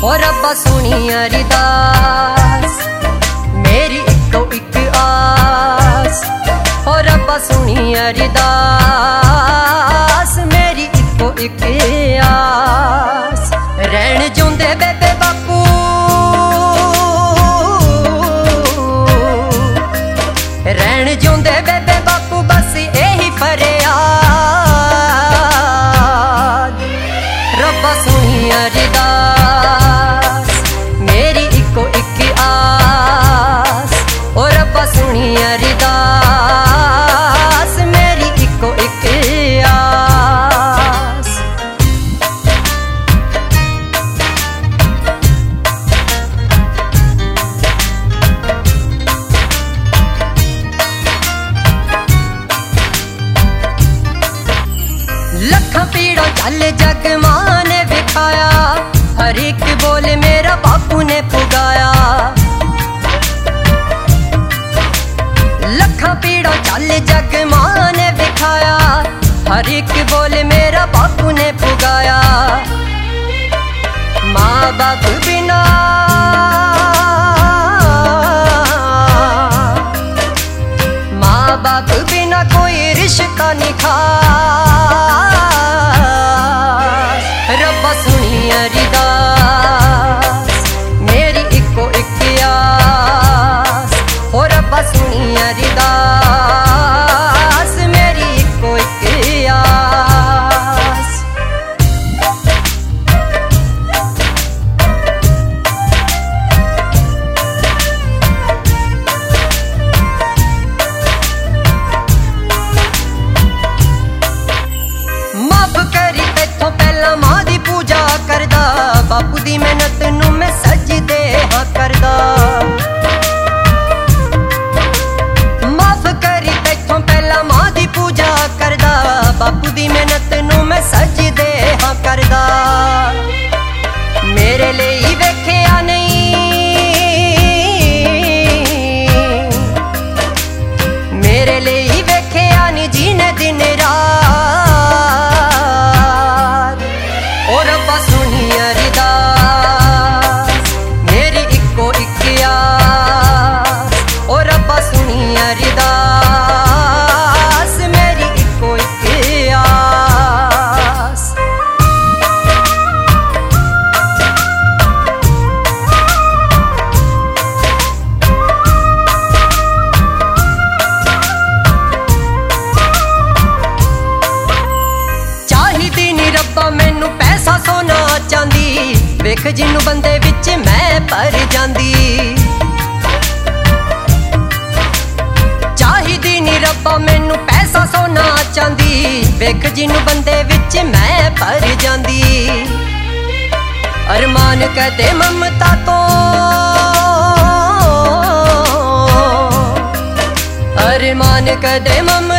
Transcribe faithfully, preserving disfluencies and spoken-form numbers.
और रब्बा सुनी अरदास मेरी इको इक आस। और रब्बा सुनी अरदास मेरी इको इक आस। रहन जोंदे बेबे बापू रहन जोंदे बेबे बापू बस यही फरियाद। रब्बा सुनी अरदास मेरी इको इक आस। और रब्बा सुनी अरदास मेरी इको इक आस। लखां पीड़ा चल जग मां ने विखाया, हर एक बोल मेरा बापू ने पुगाया। लखां पीड़ा चल जग मां ने विखाया, हर एक बोल मेरा बापू ने पुगाया। माँ बाप बिना माँ बाप बिना कोई रिश्ता नहीं खास। रब्बा सुनी अरदास मेरी इको इक आस। हो रब्बा सुनी अरदास मेरी इको इक आस। माफ करी तेथों पहला मां दी पूजा करदा, बापू दी मेहनत नू मैं सजदे हां करदा। माफ करी तेथों पहला मां दी पूजा करदा, बापू दी मेहनत नू मैं सजदे हां करदा। मेरे लिए वेख्या नहीं मेरे लिए वेख्या नहीं जीने दिन रात। और रब्बा सुनी अरदास मेरी इको इक आस। और रब्बा सुनी अरदास मेरी इको इक आस। चाहिदी नी रब्बा मैनू पैसा सोना चांदी, वेख जिन्नू बंदे विच मैं भर जांदी। चाहिदी नी रब्बा मैनू पैसा सोना चांदी, वेख जिन्नू बंदे विच मैं भर जांदी। अरमान कदे ममता तो अरमान कदे ममता